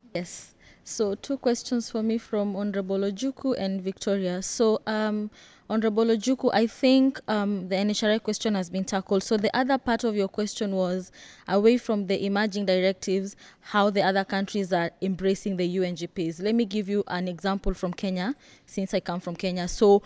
Yes. So two questions for me from Honorable Ojuku and Victoria. So Honorable Ojuku, I think the NHRI question has been tackled. So the other part of your question was away from the emerging directives, how the other countries are embracing the UNGPs. Let me give you an example from Kenya, since I come from Kenya. So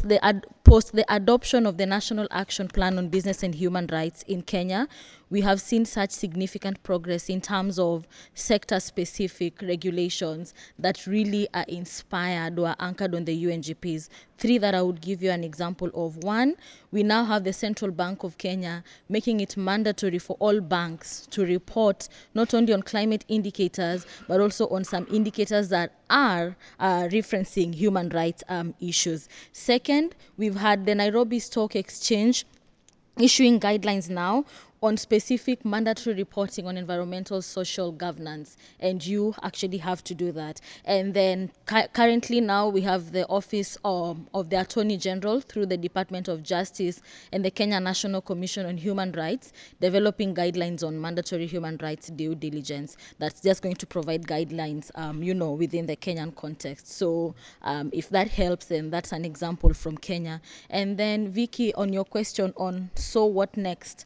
post the adoption of the National Action Plan on Business and Human Rights in Kenya, we have seen such significant progress in terms of sector-specific regulations that really are inspired or are anchored on the UNGPs. Three that I would give you an example of. One, we now have the Central Bank of Kenya making it mandatory for all banks to report not only on climate indicators, but also on some indicators that are referencing human rights issues. Second, we've had the Nairobi Stock Exchange issuing guidelines now on specific mandatory reporting on environmental social governance, and you actually have to do that. And then currently now we have the office of the Attorney General through the Department of Justice and the Kenya National Commission on Human Rights developing guidelines on mandatory human rights due diligence that's just going to provide guidelines within the Kenyan context. So if that helps, then that's an example from Kenya. And then Vicky, on your question on so what next,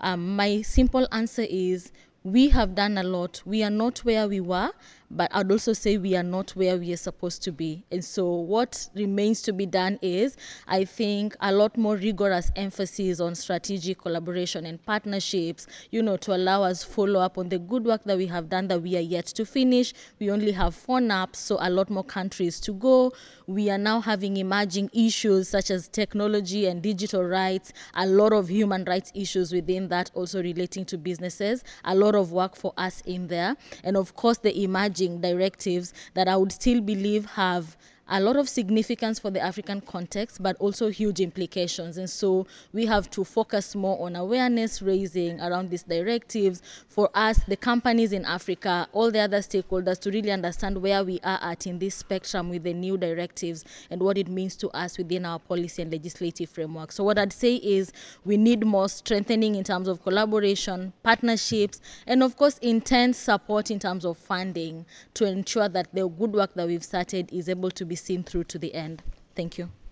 my simple answer is we have done a lot. We are not where we were, but I'd also say we are not where we are supposed to be. And so what remains to be done is, I think, a lot more rigorous emphasis on strategic collaboration and partnerships, to allow us follow up on the good work that we have done that we are yet to finish. We only have 4 NAPs, so a lot more countries to go. We are now having emerging issues such as technology and digital rights, a lot of human rights issues within that also relating to businesses, a lot of work for us in there. And of course, the emerging directives that I would still believe have a lot of significance for the African context, but also huge implications. And so we have to focus more on awareness raising around these directives for us, the companies in Africa, all the other stakeholders to really understand where we are at in this spectrum with the new directives and what it means to us within our policy and legislative framework. So what I'd say is we need more strengthening in terms of collaboration, partnerships, and of course intense support in terms of funding to ensure that the good work that we've started is able to be seen through to the end. Thank you.